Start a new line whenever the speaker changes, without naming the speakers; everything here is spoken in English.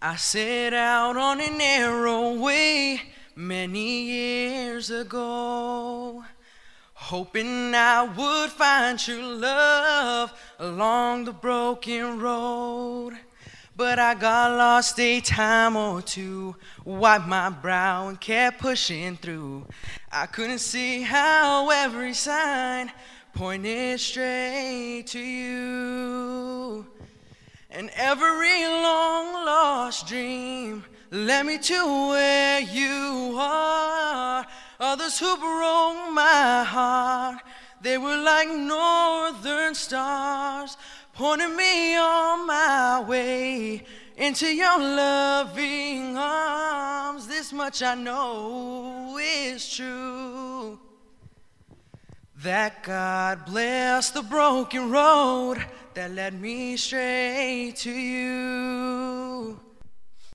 I set out on a narrow way many years ago, hoping I would find true love along the broken road. But I got lost a time or two, wiped my brow and kept pushing through. I couldn't see how every sign pointed straight to you. And every long lost dream led me to where you are. Others who broke my heart, they were like northern stars, pointing me on my way into your loving arms. This much I know is true, that God bless the broken road that led me straight to you.